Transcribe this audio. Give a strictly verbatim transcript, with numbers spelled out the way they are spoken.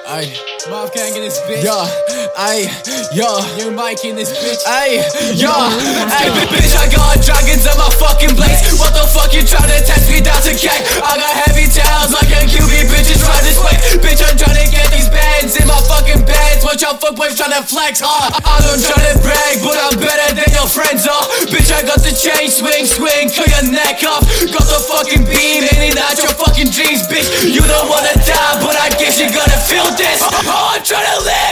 Ay, Mob gang in this bitch. yo, ay, yo, New Mike in this bitch. ay, yo, Ay, bitch, I got dragons in my fucking blaze. What the fuck you tryna test me down to cake? I got heavy towels like a Q B, bitches run this way. Bitch, I'm tryna get these bands in my fucking bands. What your fuckboys tryna flex, huh? I don't tryna brag, but I'm better than your friends, huh? Bitch, I got the chain, swing, swing, cut your neck off. Got the fucking beam, hitting out your fucking jeans, bitch. You don't wanna die, but I guess you gotta feel this. Oh, I'm tryna live.